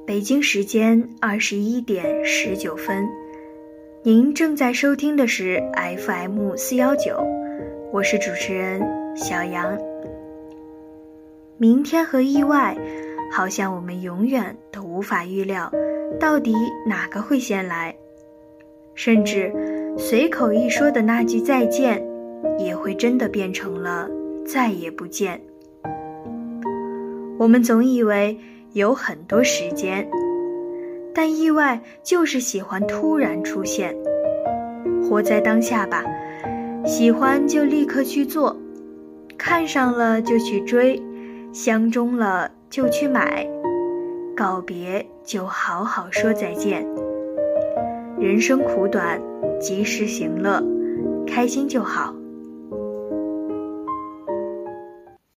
北京时间21点19分，您正在收听的是 FM419，我是主持人小杨。明天和意外，好像我们永远都无法预料，到底哪个会先来？甚至随口一说的那句再见，也会真的变成了再也不见。我们总以为有很多时间，但意外就是喜欢突然出现。活在当下吧，喜欢就立刻去做，看上了就去追，相中了就去买，告别就好好说再见。人生苦短，及时行乐，开心就好。